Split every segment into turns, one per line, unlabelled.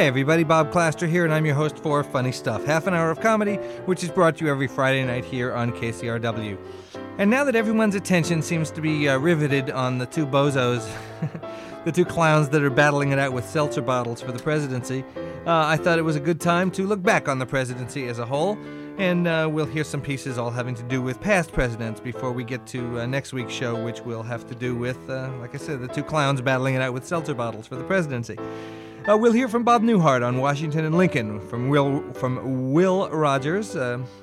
Hi everybody, Bob Claster here, and I'm your host for Funny Stuff, half an hour of comedy, which is brought to you every Friday night here on KCRW. And now that everyone's attention seems to be riveted on the two bozos, the two clowns that are battling it out with seltzer bottles for the presidency, I thought it was a good time to look back on the presidency as a whole, and we'll hear some pieces all having to do with past presidents before we get to next week's show, which will have to do with, like I said, the two clowns battling it out with seltzer bottles for the presidency. We'll hear from Bob Newhart on Washington and Lincoln, from Will Rogers,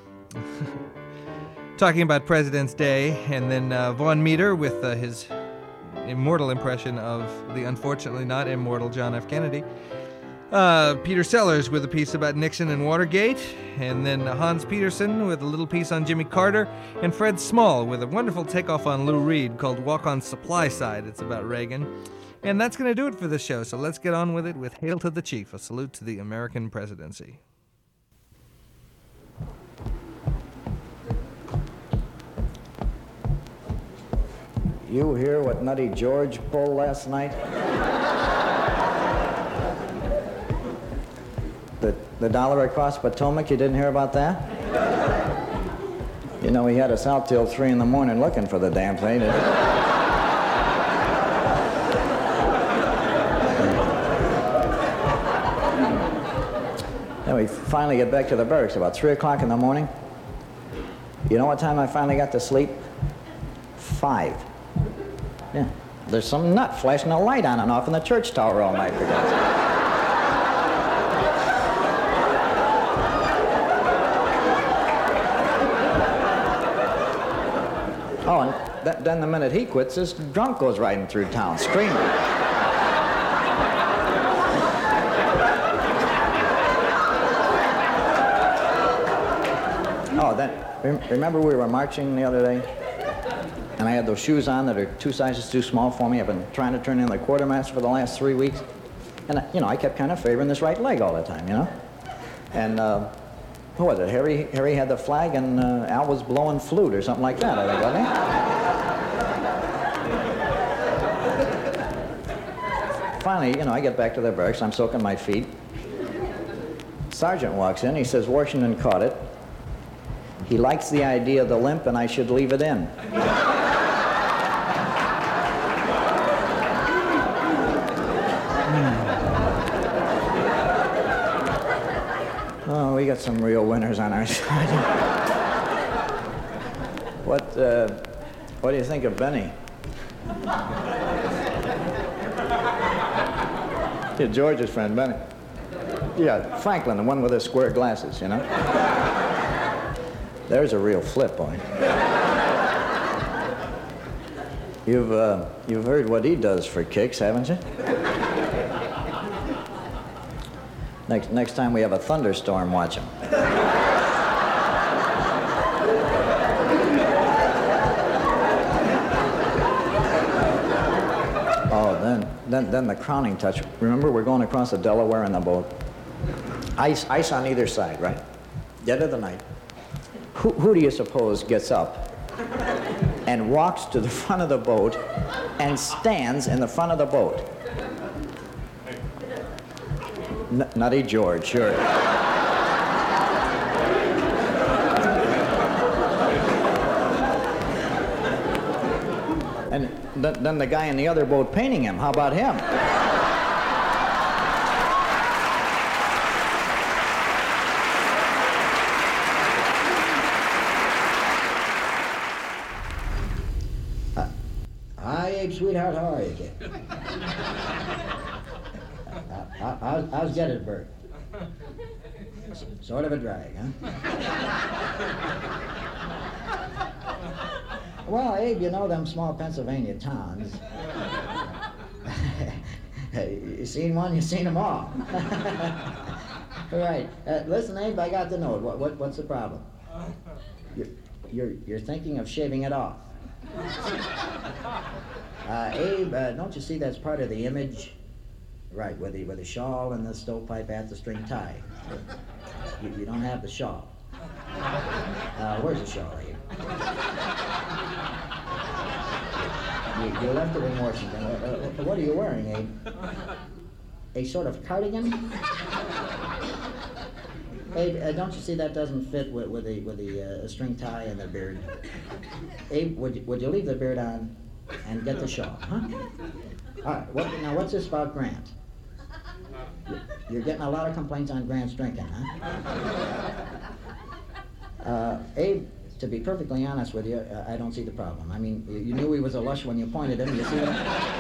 talking about President's Day, and then Vaughn Meter with his immortal impression of the unfortunately not immortal John F. Kennedy. Peter Sellers with a piece about Nixon and Watergate, and then Hans Peterson with a little piece on Jimmy Carter, and Fred Small with a wonderful takeoff on Lou Reed called Walk on Supply Side. It's about Reagan. And that's going to do it for this show, so let's get on with it with Hail to the Chief, a salute to the American presidency.
You hear what Nutty George pulled last night? The dollar across Potomac, you didn't hear about that? You know, he had us out till 3 in the morning looking for the damn thing. Then we finally get back to the barracks about 3 o'clock in the morning. You know what time I finally got to sleep? 5. Yeah. There's some nut flashing a light on and off in the church tower all night, for God's sake. Oh, and then the minute he quits, this drunk goes riding through town, screaming. Oh, then, remember we were marching the other day? And I had those shoes on that are 2 sizes too small for me. I've been trying to turn in the quartermaster for the last 3 weeks. And, I kept kind of favoring this right leg all the time, And, who was it? Harry had the flag, and Al was blowing flute or something like that, I think, wasn't he? Finally, I get back to the barracks. I'm soaking my feet. Sergeant walks in. He says, Washington caught it. He likes the idea of the limp, and I should leave it in. Oh, we got some real winners on our side. What do you think of Benny? Yeah, George's friend, Benny. Yeah, Franklin, the one with the square glasses, There's a real flip, boy. You've heard what he does for kicks, haven't you? Next time we have a thunderstorm, watch him. Oh, then the crowning touch. Remember, we're going across the Delaware in the boat. Ice on either side, right? Dead of the night. Who do you suppose gets up and walks to the front of the boat and stands in the front of the boat? Nutty George, sure. And then the guy in the other boat painting him, how about him?
Sweetheart, how are you, kid? How's Gettysburg? Sort of a drag, huh? Well, Abe, them small Pennsylvania towns. You seen one, you seen them all. All right. Listen, Abe, I got the note. What's the problem? You're thinking of shaving it off. Abe, don't you see that's part of the image? Right, with the shawl and the stovepipe at the string tie. You don't have the shawl. Where's the shawl, Abe? You left it in Washington. What are you wearing, Abe? a sort of cardigan. Abe, don't you see that doesn't fit with the string tie and the beard? Abe, would you leave the beard on and get the shawl, huh? All right, now what's this about Grant? You're getting a lot of complaints on Grant's drinking, huh? Abe, to be perfectly honest with you, I don't see the problem. I mean, you knew he was a lush when you pointed him. You see what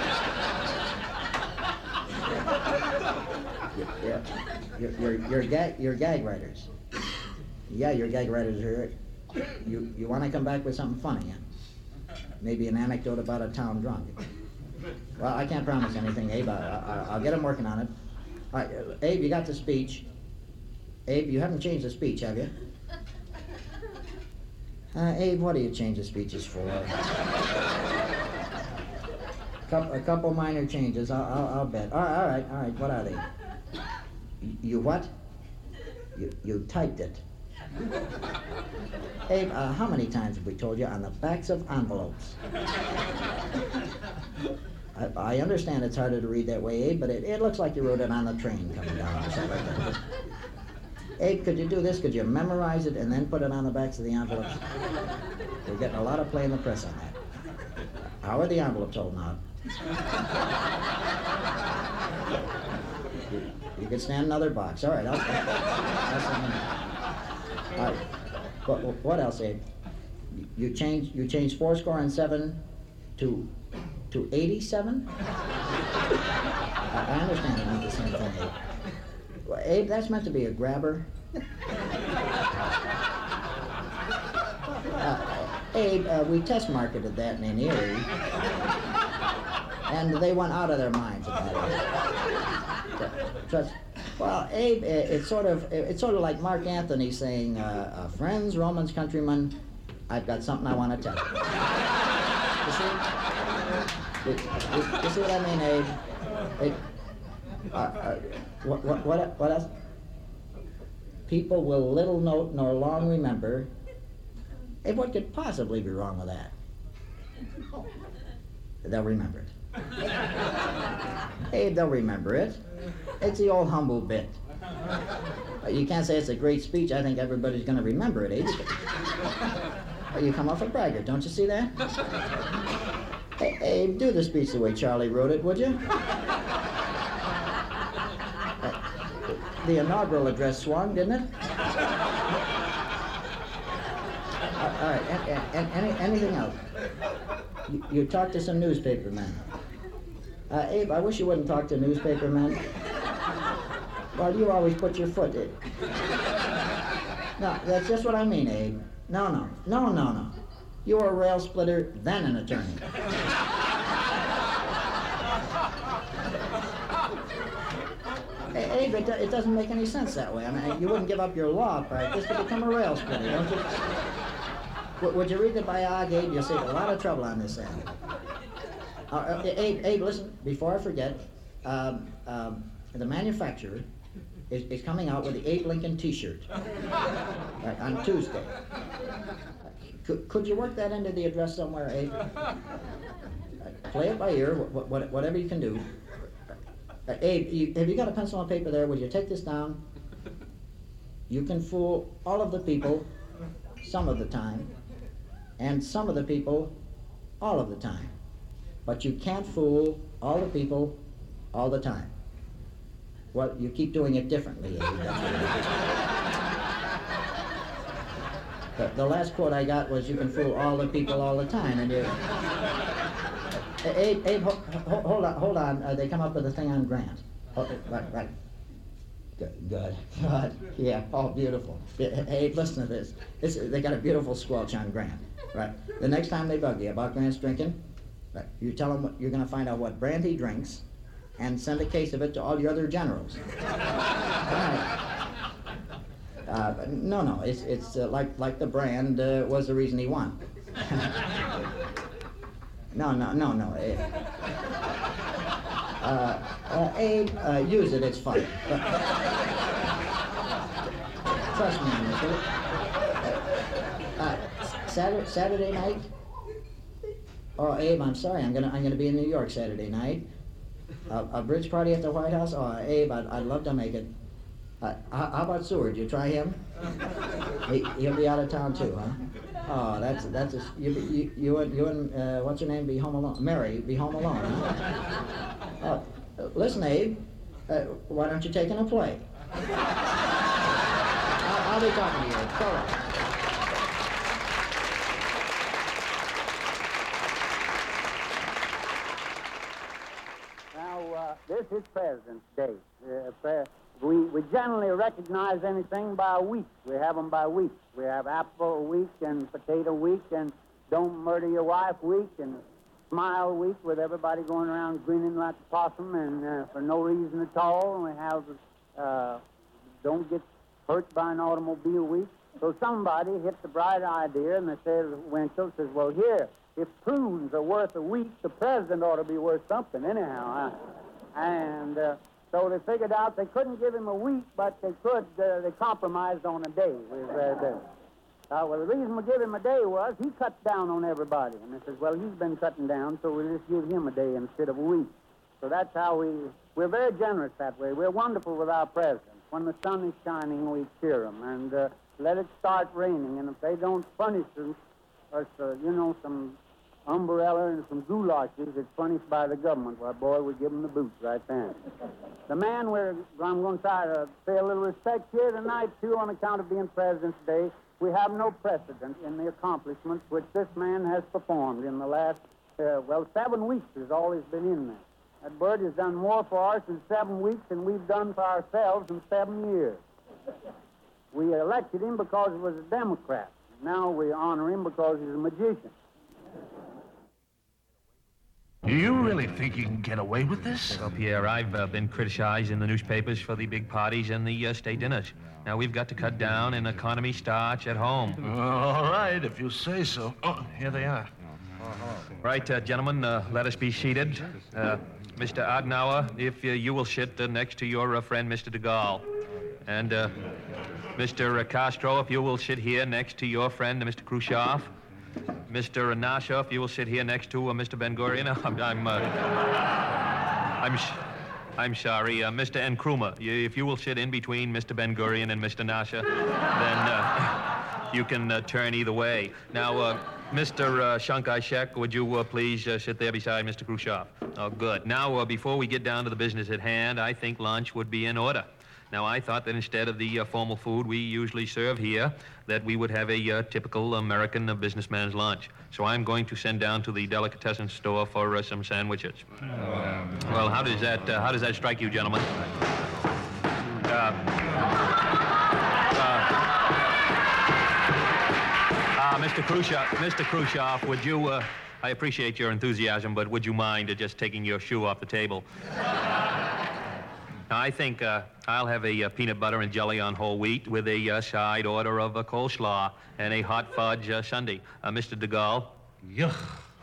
You're gag writers. Yeah, you're gag writers here. You want to come back with something funny, huh? Maybe an anecdote about a town drunk. Well, I can't promise anything, Abe. I'll get him working on it. All right, Abe, you got the speech. Abe, you haven't changed the speech, have you? Abe, what do you change the speeches for? A couple minor changes, I'll bet. All right. What are they? You what? You typed it. Abe, how many times have we told you on the backs of envelopes? I understand it's harder to read that way, Abe, but it looks like you wrote it on the train coming down or something like that. Abe, could you do this? Could you memorize it and then put it on the backs of the envelopes? We're getting a lot of play in the press on that. How are the envelopes holding out? You could stand another box. All right, I'll all right. What else, Abe? You changed 7 to 87? I understand it meant the same thing, Abe. Well, Abe, that's meant to be a grabber. Abe, we test marketed that in Erie, and they went out of their minds about it. Trust. Well, Abe, it's sort of like Mark Anthony saying, "Friends, Romans, countrymen, I've got something I want to tell you." You see what I mean, Abe? What else? People will little note nor long remember. Abe, what could possibly be wrong with that? They'll remember it. Abe, they'll remember it. It's the old humble bit. You can't say it's a great speech. I think everybody's going to remember it, Abe. You come off a braggart, don't you see that? Hey, Abe, do the speech the way Charlie wrote it, would you? The inaugural address swung, didn't it? All right, anything else? You talked to some newspaper men. Abe, I wish you wouldn't talk to newspaper men. Well, you always put your foot in. No, that's just what I mean, Abe. No. You were a rail splitter, then an attorney. Abe, it doesn't make any sense that way. I mean, you wouldn't give up your law practice to become a rail splitter, don't you? Would you read the biog, Abe? You'll save a lot of trouble on this end. Abe, listen, before I forget, the manufacturer is coming out with the Abe Lincoln T-shirt on Tuesday. Could you work that into the address somewhere, Abe? Play it by ear, whatever you can do. Abe, have you got a pencil and paper there? Would you take this down? You can fool all of the people some of the time, and some of the people all of the time. But you can't fool all the people all the time. Well, you keep doing it differently, Abe. The last quote I got was, "You can fool all the people all the time," and you... Abe, hold on. They come up with a thing on Grant. Oh, right. Good. Yeah, oh, beautiful. Abe, listen to this. They got a beautiful squelch on Grant. Right. The next time they bug you about Grant's drinking, right, you tell them you're going to find out what brand he drinks, and send a case of it to all your other generals. Right. No. It's like the brand was the reason he won. No. Abe, use it. It's fun. Trust me on this. Saturday night. Oh, Abe, I'm sorry. I'm gonna be in New York Saturday night. A bridge party at the White House? Oh, Abe, I'd love to make it. How about Seward? You try him? He'll be out of town too, huh? Oh, that's you and what's your name? Be home alone. Mary, be home alone. Huh? Listen, Abe. Why don't you take in a play? I'll be talking to you. So long.
Now, this is President's Day. We generally recognize anything by a week. We have them by week. We have Apple Week and Potato Week and Don't Murder Your Wife Week and Smile Week with everybody going around grinning like a possum and for no reason at all. And we have Don't Get Hurt by an Automobile Week. So somebody hit the bright idea and they said, Winchell says, well, here, if prunes are worth a week, the president ought to be worth something anyhow. And so they figured out they couldn't give him a week, but they compromised on a day. Well, the reason we give him a day was he cuts down on everybody. And they says, well, he's been cutting down, so we'll just give him a day instead of a week. So that's how we're very generous that way. We're wonderful with our presidents. When the sun is shining, we cheer them. And let it start raining. And if they don't punish them, or some umbrella and some goulashes, it's punished by the government. Well, boy, we give them the boots right then. The man I'm going to try to pay a little respect here tonight, too, on account of being President's Day. We have no precedent in the accomplishments which this man has performed in the last, 7 weeks is all he's been in there. That bird has done more for us in 7 weeks than we've done for ourselves in 7 years. We elected him because he was a Democrat. Now we honor him because he's a magician.
Do you really think you can get away with this?
Well, Pierre, I've been criticized in the newspapers for the big parties and the state dinners. Now, we've got to cut down in economy starch at home.
All right, if you say so. Oh, here they are.
Right, gentlemen, let us be seated. Mr. Adenauer, if you will sit next to your friend, Mr. de Gaulle. And Mr. Castro, if you will sit here next to your friend, Mr. Khrushchev. Mr. Nasser, if you will sit here next to Mr. Ben-Gurion. I'm sorry, Mr. Nkrumah, if you will sit in between Mr. Ben-Gurion and Mr. Nasser, then you can turn either way. Now, Mr. Chiang Kai-shek, would you please sit there beside Mr. Khrushchev? Oh, good. Now, before we get down to the business at hand, I think lunch would be in order. Now, I thought that instead of the formal food we usually serve here, that we would have a typical American businessman's lunch. So I'm going to send down to the delicatessen store for some sandwiches. Well, how does that strike you, gentlemen? Mr. Khrushchev, would you, I appreciate your enthusiasm, but would you mind just taking your shoe off the table? Now, I think I'll have a peanut butter and jelly on whole wheat with a side order of coleslaw and a hot fudge sundae. Mr. de Gaulle?
Yuck.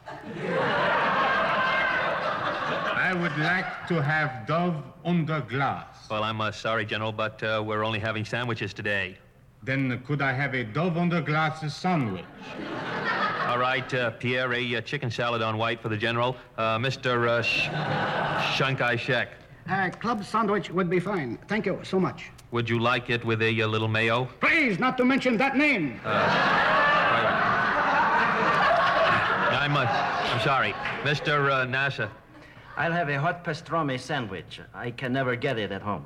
I would like to have Dove under glass.
Well, I'm sorry, General, but we're only having sandwiches today.
Then could I have a Dove under glass sandwich?
All right, Pierre, a chicken salad on white for the General. Mr. Chiang Kai-shek.
Club sandwich would be fine. Thank you so much.
Would you like it with a little mayo?
Please, not to mention that name.
I'm sorry. Mr. Nasser.
I'll have a hot pastrami sandwich. I can never get it at home.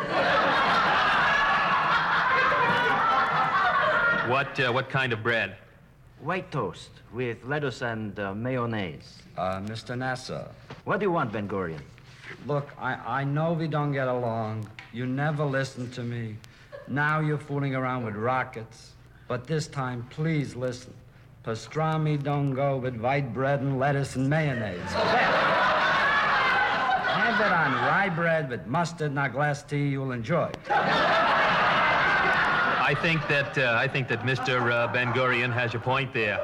What kind of bread?
White toast with lettuce and mayonnaise.
Mr. Nasser.
What do you want, Ben-Gurion?
Look, I know we don't get along. You never listen to me. Now you're fooling around with rockets. But this time, please listen. Pastrami don't go with white bread and lettuce and mayonnaise. Have it on rye bread with mustard and a glass tea you'll enjoy.
I think that Mr. Ben-Gurion has a point there.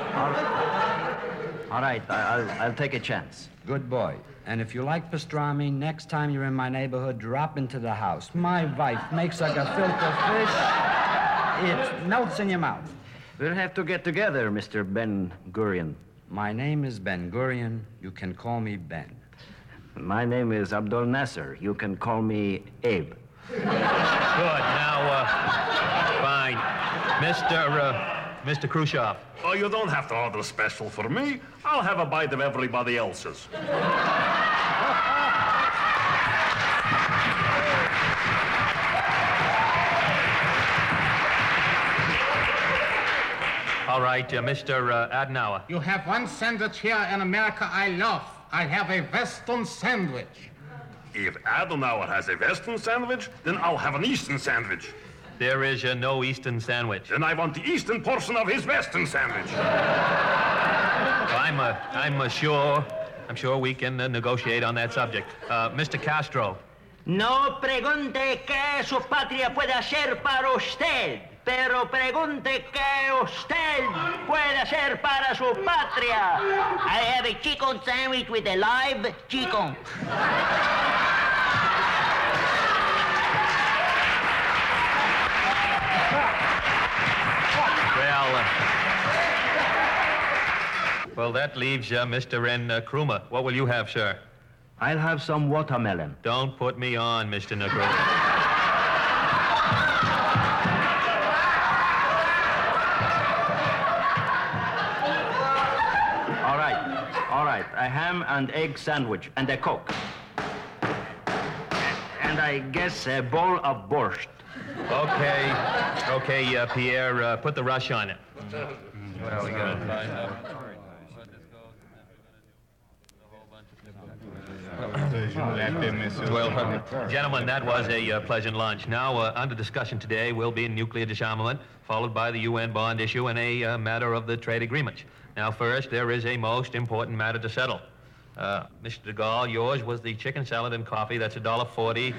All right, I'll take a chance.
Good boy. And if you like pastrami, next time you're in my neighborhood, drop into the house. My wife makes like a filter fish. It melts in your mouth.
We'll have to get together, Mr. Ben-Gurion.
My name is Ben-Gurion. You can call me Ben.
My name is Abdul Nasser. You can call me Abe.
Good. Now, fine. Mr. Khrushchev.
Oh, you don't have to order special for me. I'll have a bite of everybody else's.
All right, Mr. Adenauer.
You have one sandwich here in America I love. I have a Western sandwich.
If Adenauer has a Western sandwich, then I'll have an Eastern sandwich.
There is no Eastern sandwich.
Then I want the Eastern portion of his Western sandwich.
I'm sure we can negotiate on that subject. Mr. Castro.
No pregunte qué su patria puede hacer para usted, pero pregunte qué usted puede hacer para su patria. I have a chicken sandwich with a live chicken.
Well, that leaves Mr. Nkrumah. What will you have, sir?
I'll have some watermelon.
Don't put me on, Mr. Nkrumah.
All right. A ham and egg sandwich and a Coke. And I guess a bowl of borscht.
Okay, Pierre, put the rush on it. Well, we got Well, gentlemen, that was a pleasant lunch. Now, under discussion today will be nuclear disarmament, followed by the UN bond issue and a matter of the trade agreements. Now, first, there is a most important matter to settle. Mr. de Gaulle, yours was the chicken salad and coffee. That's $1.40.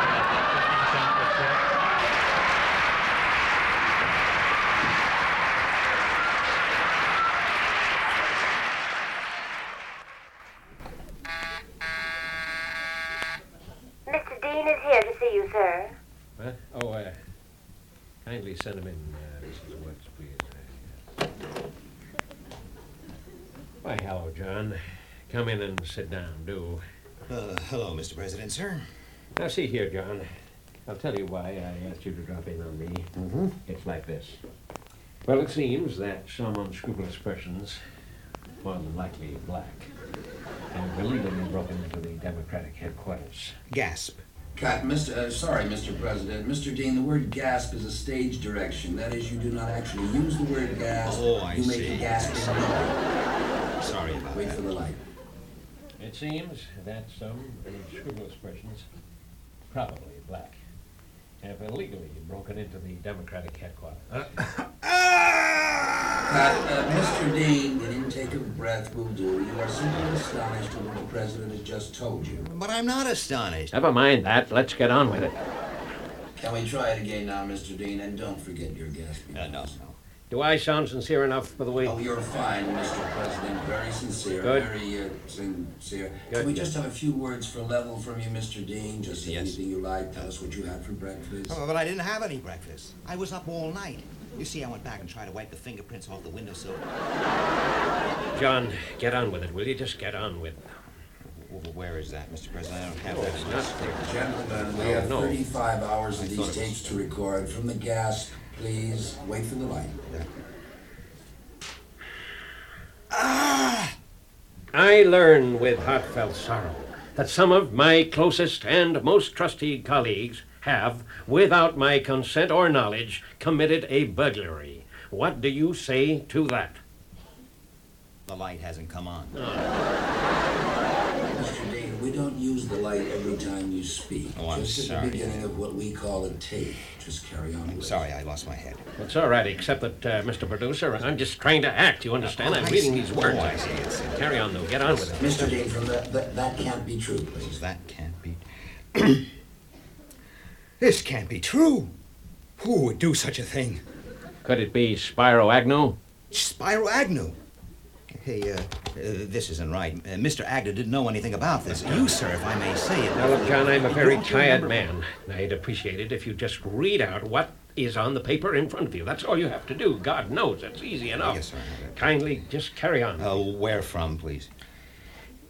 Mr. Dean is here to see you, sir.
What? Oh, kindly send him in, Mrs. Woods, please. Why, hello, John. Come in and sit down, do.
Hello, Mr. President, sir.
Now, see here, John. I'll tell you why I asked you to drop in on me.
Mm-hmm.
It's like this. Well, it seems that some unscrupulous persons, more than likely black, have illegally broken into the Democratic headquarters.
Gasp.
Sorry, Mr. President. Mr. Dean, the word gasp is a stage direction. That is, you do not actually use the word gasp.
Oh, I see.
You make a gasp.
Sorry about that.
Wait for the light.
It seems that some unscrupulous persons, probably black, have illegally broken into the Democratic headquarters.
Mr. Dean, an intake of breath will do. You are simply astonished at what the President has just told you.
But I'm not astonished.
Never mind that. Let's get on with it.
Can we try it again now, Mr. Dean? And don't forget your gasping.
No.
Do I sound sincere enough, by the way?
Oh, you're fine, Mr. President. Very sincere.
Good.
Very sincere.
Good.
Can we just have a few words for level from you, Mr. Dean? Just say anything you like. Tell us what you had for breakfast.
Oh, but I didn't have any breakfast. I was up all night. You see, I went back and tried to wipe the fingerprints off the windowsill.
John, get on with it, will you? Just get on with it.
Where is that, Mr. President? I don't have
It's
that.
not there.
Gentlemen, we have 35 hours of these tapes to record. From the gasp, please wait for the light.
I learn with heartfelt sorrow that some of my closest and most trusty colleagues have, without my consent or knowledge, committed a burglary. What do you say to that?
The light hasn't come on.
Mr. Dean, we don't use the light every time you speak.
Oh, I'm
Just
sorry.
at the beginning of what we call a tape. Just carry on.
I'm sorry, I lost my head.
It's all right, except that, Mr. Producer, I'm just trying to act, you understand? I'm reading these words.
Oh, I see. It's,
Carry on, though. Get on with it.
Mr. Dean, from that can't be true, please.
That can't be... This can't be true. Who would do such a thing?
Could it be Spyro Agnew?
Spyro Agnew? Hey, this isn't right. Mr. Agnew didn't know anything about this. You, sir, if I may say it...
Now, look, John, I'm a very
Don't you
tired
remember-
man. I'd appreciate it if you just read out what is on the paper in front of you. That's all you have to do. God knows, it's easy enough.
Yes, sir.
Kindly just carry on.
Where from, please?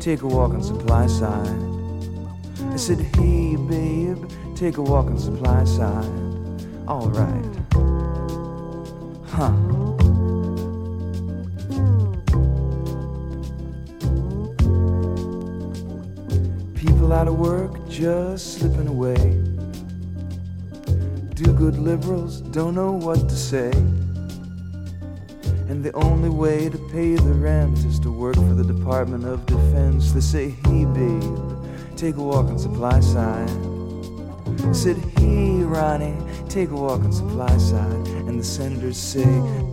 take a walk on Supply Side. I said, hey, babe, take a walk on Supply Side. All right. Huh. People out of work just slipping away. Do-good liberals don't know what to say. And the only way to pay the rent is to work for the Department of Defense. They say, hey, babe, take a walk on Supply Side. I said, hey, Ronnie, take a walk on Supply Side. And the senators say,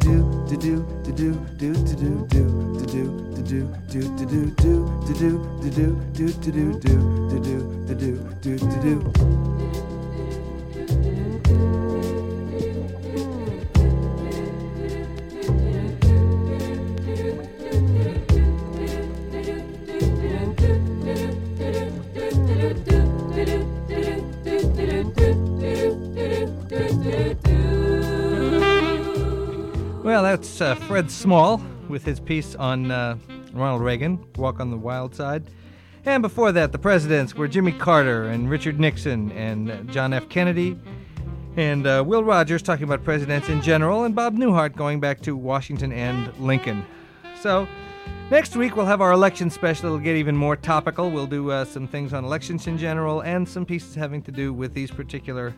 Well, that's Fred Small with his piece on Ronald Reagan, Walk on the Wild Side. And before that, the presidents were Jimmy Carter and Richard Nixon and John F. Kennedy and Will Rogers talking about presidents in general, and Bob Newhart going back to Washington and Lincoln. So next week we'll have our election special. It'll get even more topical. We'll do some things on elections in general and some pieces having to do with this particular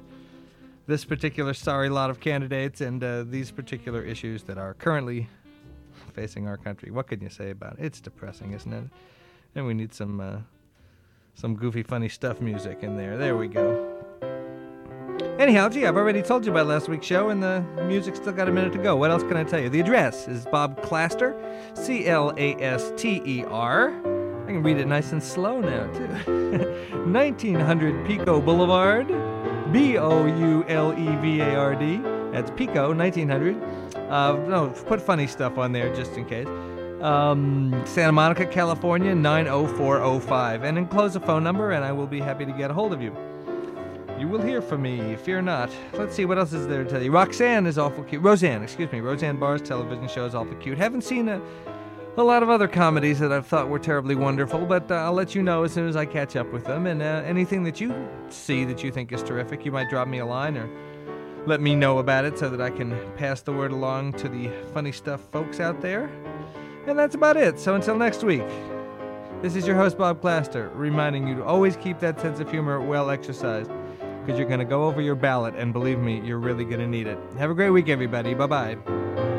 sorry lot of candidates and these particular issues that are currently facing our country. What can you say about it? It's depressing, isn't it? And we need some goofy, funny stuff music in there. There we go. Anyhow, gee, I've already told you about last week's show, and the music's still got a minute to go. What else can I tell you? The address is Bob Claster, C-L-A-S-T-E-R. I can read it nice and slow now, too. 1900 Pico Boulevard, B-O-U-L-E-V-A-R-D. That's Pico, 1900. No, put funny stuff on there just in case. Santa Monica, California, 90405. And enclose a phone number, and I will be happy to get a hold of you. You will hear from me, fear not. Let's see, what else is there to tell you? Roseanne is awful cute. Roseanne Barr's television show is awful cute. Haven't seen a lot of other comedies that I've thought were terribly wonderful, but I'll let you know as soon as I catch up with them. And anything that you see that you think is terrific, you might drop me a line or let me know about it so that I can pass the word along to the funny stuff folks out there. And that's about it. So until next week, this is your host, Bob Claster, reminding you to always keep that sense of humor well exercised, because you're going to go over your ballot, and believe me, you're really going to need it. Have a great week, everybody. Bye-bye.